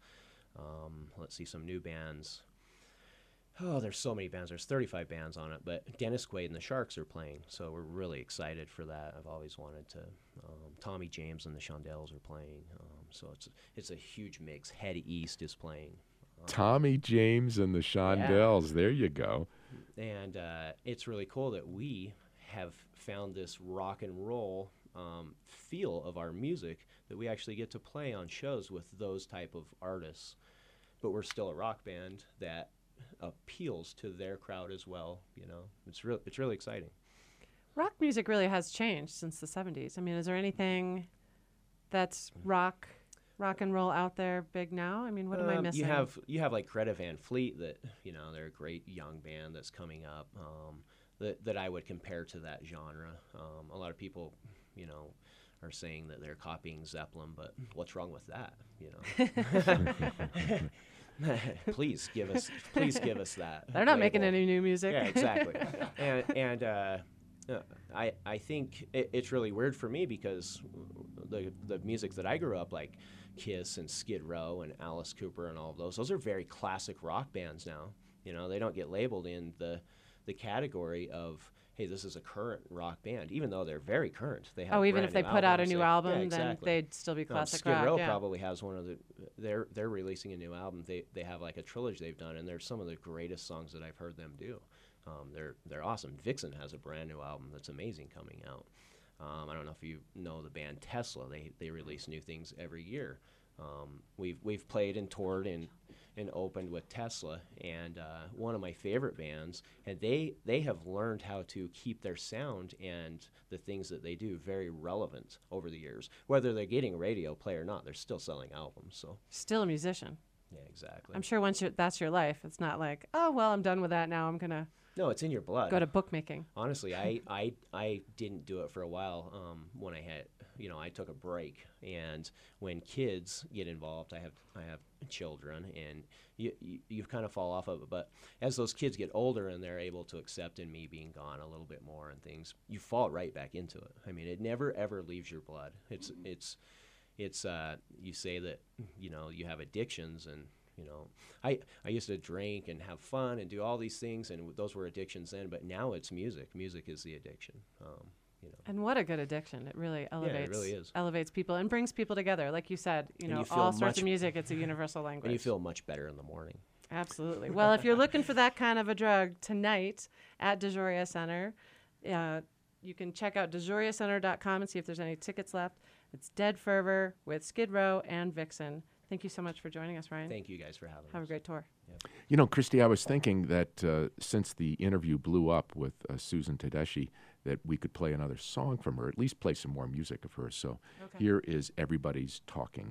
Um, let's see, some new bands. Oh, there's so many bands. There's thirty-five bands on it, but Dennis Quaid and the Sharks are playing, so we're really excited for that. I've always wanted to. Um, Tommy James and the Shondells are playing, um, so it's it's a huge mix. Head East is playing. Um, Tommy James and the Shondells. There you go. and uh, it's really cool that we have found this rock and roll um, feel of our music that we actually get to play on shows with those type of artists, but we're still a rock band that appeals to their crowd as well. You know, it's real. It's really exciting. Rock music really has changed since the seventies. I mean, is there anything that's rock, rock and roll out there big now? I mean, what am I Um, missing? You have you have like Greta Van Fleet, that, you know, they're a great young band that's coming up, um, that that I would compare to that genre. Um, a lot of people, you know, are saying that they're copying Zeppelin, but what's wrong with that? You know, please give us, please give us that. They're not label. making any new music. Yeah, exactly. and and uh, uh, I I think it, it's really weird for me because the the music that I grew up like, Kiss and Skid Row and Alice Cooper and all of those, those are very classic rock bands now. You know, they don't get labeled in the the category of, hey, this is a current rock band, even though they're very current. They have oh, even brand if they new put out a albums. new They- album, yeah, then exactly. they'd still be Um, classic Skid rock. Row yeah. probably has one of the. They're they're releasing a new album. They they have like a trilogy they've done, and they're some of the greatest songs that I've heard them do. Um, they're they're awesome. Vixen has a brand new album that's amazing coming out. Um, I don't know if you know the band Tesla. They they release new things every year. Um, we've we've played and toured and and opened with Tesla, and uh, one of my favorite bands. And they they have learned how to keep their sound and the things that they do very relevant over the years. Whether they're getting radio play or not, they're still selling albums. So Still a musician. yeah, exactly. I'm sure once you that's your life, it's not like, oh, well, I'm done with that now. I'm going to No, it's in your blood. go to bookmaking. Honestly, I, I, I didn't do it for a while um, when I had, you know, I took a break. And when kids get involved, I have I have children, and you, you, you kind of fall off of it. But as those kids get older and they're able to accept in me being gone a little bit more and things, you fall right back into it. I mean, it never, ever leaves your blood. It's, it's, it's uh, you say that, you know, you have addictions, and you know, I, I used to drink and have fun and do all these things, and those were addictions then. But now it's music. Music is the addiction. Um, you know, And what a good addiction. It really elevates really is. elevates people and brings people together. Like you said, you And know, you feel all sorts much- of music, it's a universal language. and you feel much better in the morning. Absolutely. Well, if you're looking for that kind of a drug tonight at DeJoria Center, uh, you can check out DeJoria Center dot com and see if there's any tickets left. It's Dead Fervor with Skid Row and Vixen. Thank you so much for joining us, Ryan. Thank you guys for having Have us. a great tour. You know, Christy, I was thinking that uh, since the interview blew up with uh, Susan Tedeschi, that we could play another song from her, at least play some more music of hers. So Okay. here is Everybody's Talking.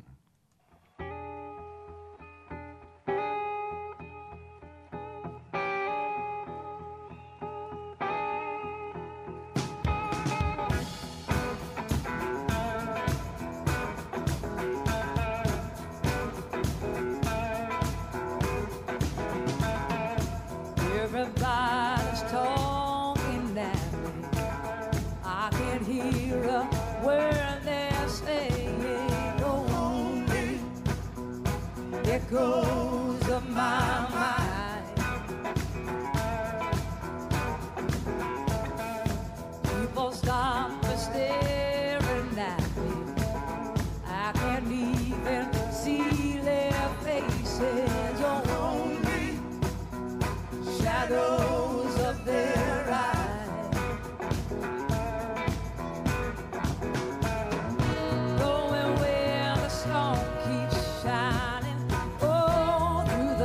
Everybody's talking at me. I can hear a word they're saying. Only echoes of my mind. People stop staring at me. I can't even see their faces. Only shadows of their eyes. Going where the sun keeps shining, oh, through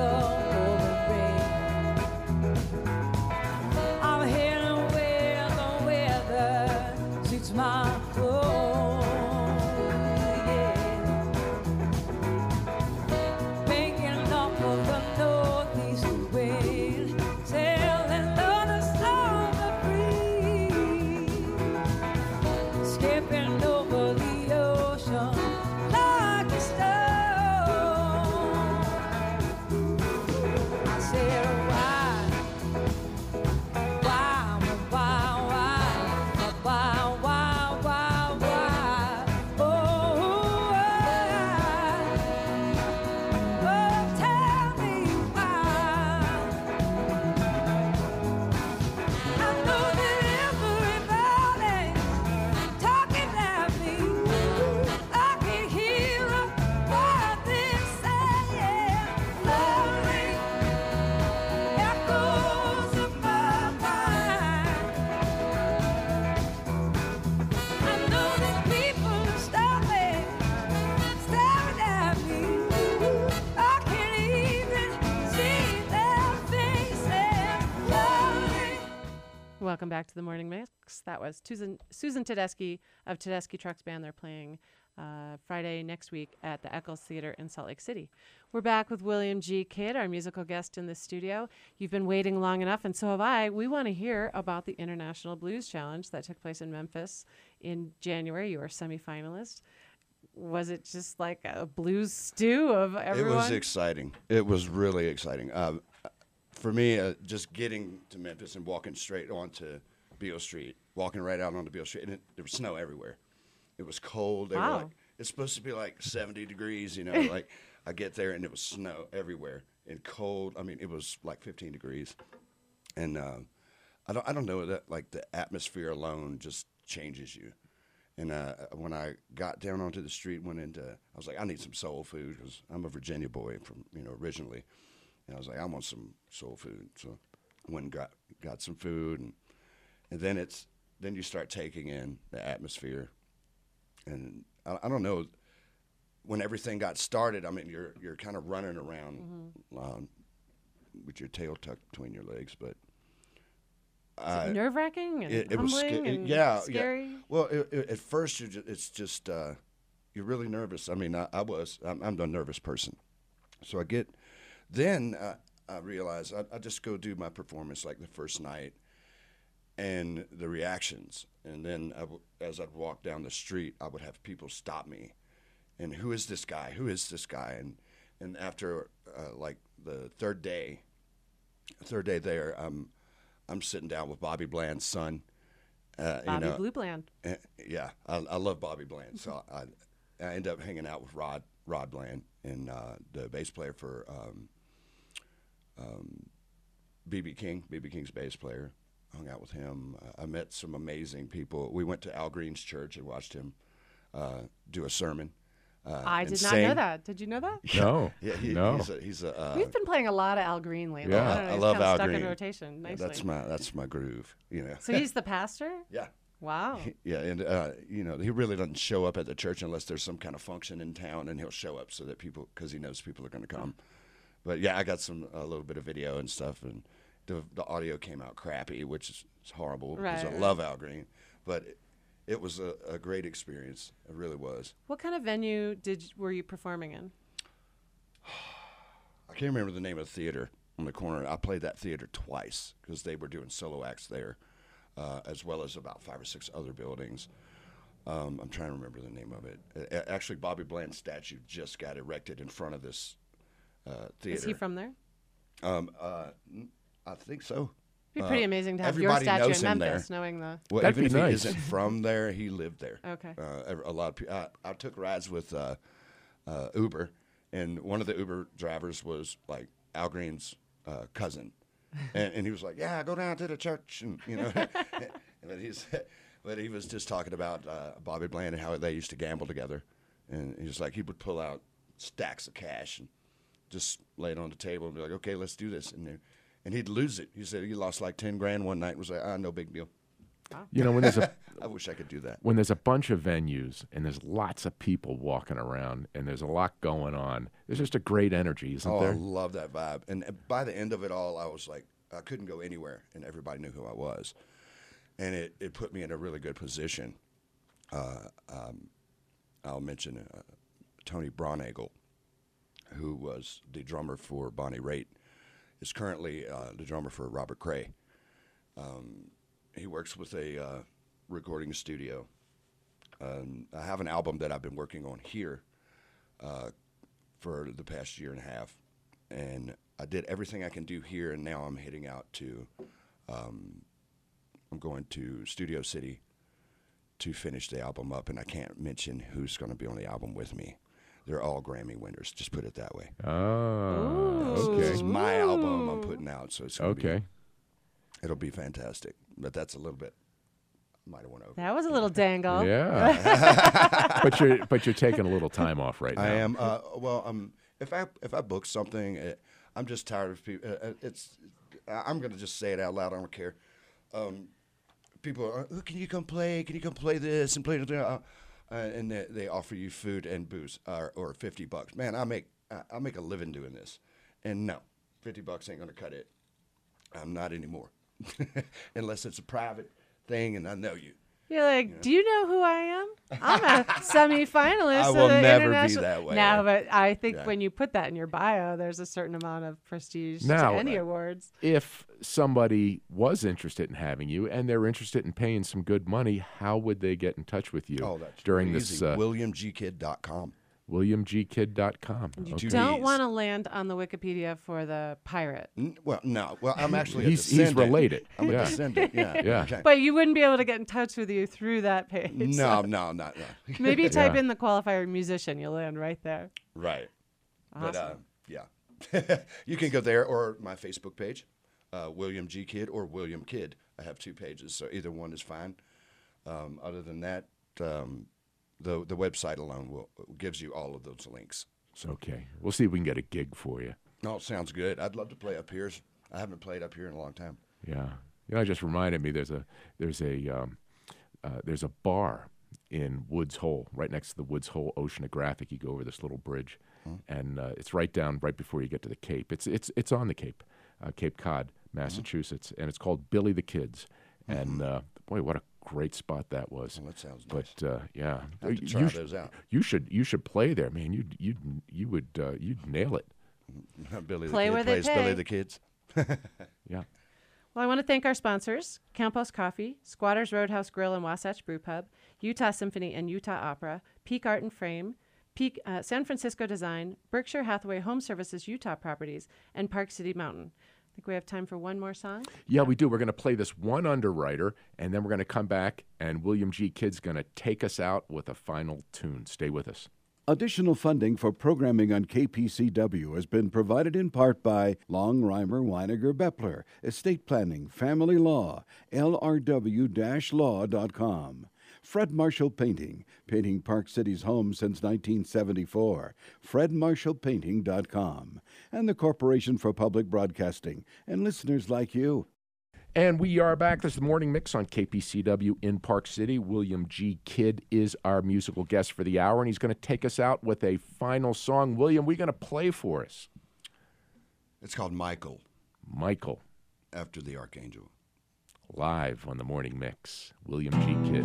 the pouring rain. I'm heading where the weather suits my clothes, yeah. Making up of the northeast wind, sailing on the summer breeze, skipping over the ocean like a stone. I said, why, why, why, why, why, why, why, why, oh, why, oh, tell me why. I know that everybody's talking at me. I can hear what they're saying. Lonely echoes of my mind. I know that people are stopping, staring at me. I can't even see their faces. Lonely. Welcome back to the Morning Mix. That was Susan, Susan Tedeschi of Tedeschi Trucks Band. They're playing uh, Friday next week at the Eccles Theater in Salt Lake City. We're back with William G. Kidd, our musical guest in the studio. You've been waiting long enough, and so have I. We want to hear about the International Blues Challenge that took place in Memphis in January. You were a semifinalist. Was it just like a blues stew of everyone? It was exciting. It was really exciting. Uh, for me, uh, just getting to Memphis and walking straight onto Beale Street, walking right out onto Beale Street, and it, there was snow everywhere. It was cold. They Wow. were like, it's supposed to be like seventy degrees, you know, like I get there and it was snow everywhere and cold. I mean, it was like fifteen degrees. And uh, I don't I don't know that like the atmosphere alone just changes you. And uh, when I got down onto the street, went into, I was like, I need some soul food because I'm a Virginia boy from, you know, originally. And I was like, I want some soul food. So I went and got, got some food. And, and then it's, then you start taking in the atmosphere. And I, I don't know, when everything got started, I mean, you're, you're kind of running around Mm-hmm. um, with your tail tucked between your legs, but. Is it nerve-wracking and it, it was humbling sca- and yeah, scary? Yeah. Well, it, it, at first, you just, it's just uh, you're really nervous. I mean, I, I was. I'm, I'm a nervous person, so I get. Then uh, I realize I, I just go do my performance like the first night, and the reactions, and then I w- as I'd walk down the street, I would have people stop me, and who is this guy? Who is this guy? And and after uh, like the third day, third day there, um. I'm sitting down with Bobby Bland's son. Uh, Bobby you know, Blue Bland. uh, yeah, I, I love Bobby Bland. So I, I end up hanging out with Rod Rod Bland, and uh, the bass player for um, um, B B King, B B King's bass player. Hung out with him. Uh, I met some amazing people. We went to Al Green's church and watched him uh, do a sermon. Uh, I and did not sing. know that. Did you know that? No. Yeah, he, no. he's a, he's a uh, We've been playing a lot of Al Green lately. Yeah. I, don't know, I he's love kinda Al stuck Green. in rotation nicely. That's my that's my groove, you know. So he's the pastor? Yeah. Wow. Yeah, and uh, you know, he really doesn't show up at the church unless there's some kind of function in town, and he'll show up so that people, because he knows people are going to come. But yeah, I got some a little bit of video and stuff, and the the audio came out crappy, which is, is horrible because Right, I right. love Al Green, but it, it was a, a great experience. It really was. What kind of venue did were you performing in? I can't remember the name of the theater on the corner. I played that theater twice because they were doing solo acts there, uh, as well as about five or six other buildings. Um, I'm trying to remember the name of it. Uh, actually, Bobby Bland's statue just got erected in front of this uh, theater. Is he from there? Um, uh, n- I think so. It'd be pretty Uh, amazing to have your everybody statue knows in him Memphis, there. knowing the. Well, That'd even be if nice. he isn't from there, he lived there. Okay. Uh, ev- a lot of people. I, I took rides with uh, uh, Uber, and one of the Uber drivers was like Al Green's uh, cousin, and, and he was like, "Yeah, go down to the church," and you know, but he's, but he was just talking about uh, Bobby Bland and how they used to gamble together, and he was like, he would pull out stacks of cash and just lay it on the table and be like, "Okay, let's do this," and. There, And he'd lose it. He said he lost like ten grand one night and was like, ah, no big deal. You know, when there's a I wish I could do that. when there's a bunch of venues and there's lots of people walking around and there's a lot going on, there's just a great energy, isn't Oh, I there? love that vibe. And uh, by the end of it all, I was like, I couldn't go anywhere, and everybody knew who I was. And it, it put me in a really good position. Uh, um, I'll mention uh, Tony Braunagel, who was the drummer for Bonnie Raitt, is currently uh, the drummer for Robert Cray. Um, he works with a uh, recording studio. Um, I have an album that I've been working on here uh, for the past year and a half, and I did everything I can do here, and now I'm heading out to, um, I'm going to Studio City to finish the album up, and I can't mention who's going to be on the album with me. They're all Grammy winners, just put it that way. Oh, This okay. is my album I'm putting out, so it's gonna Okay. Be, it'll be fantastic. But that's a little bit. Might have went over. That was a little dangle. Yeah. but you're but you're taking a little time off right now. I am. Uh, well, um, if I if I book something, uh, I'm just tired of people. Uh, it's. I'm gonna just say it out loud. I don't care. Um, people are. Oh, can you come play? Can you come play this and play that? Uh, uh, and they, they offer you food and booze, or, or fifty bucks. Man, I make I, I make a living doing this, and no, fifty bucks ain't gonna cut it. I'm not anymore, unless it's a private thing and I know you. You're like, do you know who I am? I'm a semifinalist. I of will the never be international... that way. No, but I think Yeah. when you put that in your bio, there's a certain amount of prestige Now, to any uh, awards. If somebody was interested in having you and they're interested in paying some good money, how would they get in touch with you Oh, that's during very this? easy. Uh, william g kid dot com. william g kid dot com. You Okay. don't want to land on the Wikipedia for the pirate. N- Well, no. Well, I'm actually He's- a he's descendant. related. I'm Yeah. a descendant. Yeah. Yeah. Okay. But you wouldn't be able to get in touch with you through that page. No, so no, not no. Maybe you type Yeah. in the qualifier musician, you'll land right there. Right. But uh, Awesome. yeah, you can go there or my Facebook page, uh, William G Kid or William Kid. I have two pages, so either one is fine. Um, other than that, um, the the website alone will gives you all of those links. So, Okay. We'll see if we can get a gig for you. no, it sounds good. I'd love to play up here. I haven't played up here in a long time. Yeah. You know, it just reminded me. There's a there's a um, uh, there's a bar in Woods Hole, right next to the Woods Hole Oceanographic. You go over this little bridge, and uh, it's right down right before you get to the Cape. It's it's it's on the Cape, uh, Cape Cod, Massachusetts, and it's called Billy the Kids. And uh, boy, what a great spot that was. Well, that sounds nice. But uh, yeah, I'll have to You try sh- those out. You should you should play there, man. You you you would uh, you'd nail it. Billy Play the Kid where they plays pay. Billy the Kids. Yeah. Well, I want to thank our sponsors, Campos Coffee, Squatters Roadhouse Grill and Wasatch Brew Pub, Utah Symphony and Utah Opera, Peak Art and Frame, Peak, uh, San Francisco Design, Berkshire Hathaway Home Services Utah Properties, and Park City Mountain. I think we have time for one more song. Yeah, we do. We're going to play this one underwriter, and then we're going to come back, and William G. Kid's going to take us out with a final tune. Stay with us. Additional funding for programming on K P C W has been provided in part by Long Reimer Weiniger Beppler, Estate Planning, Family Law, L R W law dot com. Fred Marshall Painting, painting Park City's home since nineteen seventy-four, fred marshall painting dot com. And the Corporation for Public Broadcasting, and listeners like you. And we are back. This is the Morning Mix on K P C W in Park City. William G. Kidd is our musical guest for the hour, and he's going to take us out with a final song. William, what are you going to play for us? It's called Michael. Michael. After the Archangel. Live on the Morning Mix. William G. Kidd.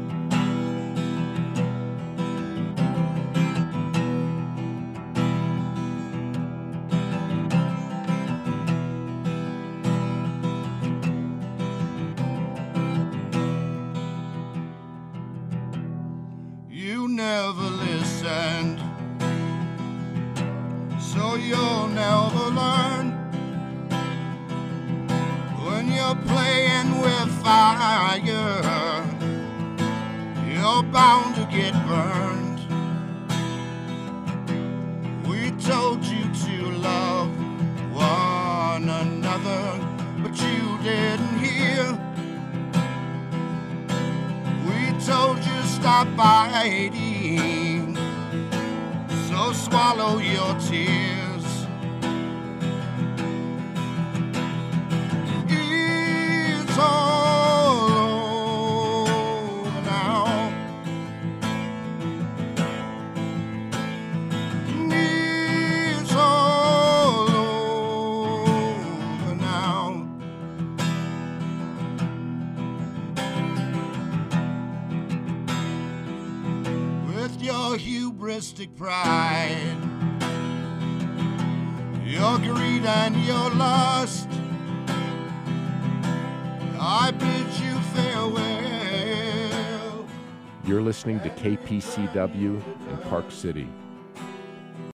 You never listened, so you'll never learn. When you're playing with fire, you're bound to get burned. We told you to love one another, but you didn't hear. We told you stop biting, so swallow your tears. It's all over now. It's all over now. With your hubristic pride, your greed and your lust, I bid you farewell. You're listening to K P C W in Park City.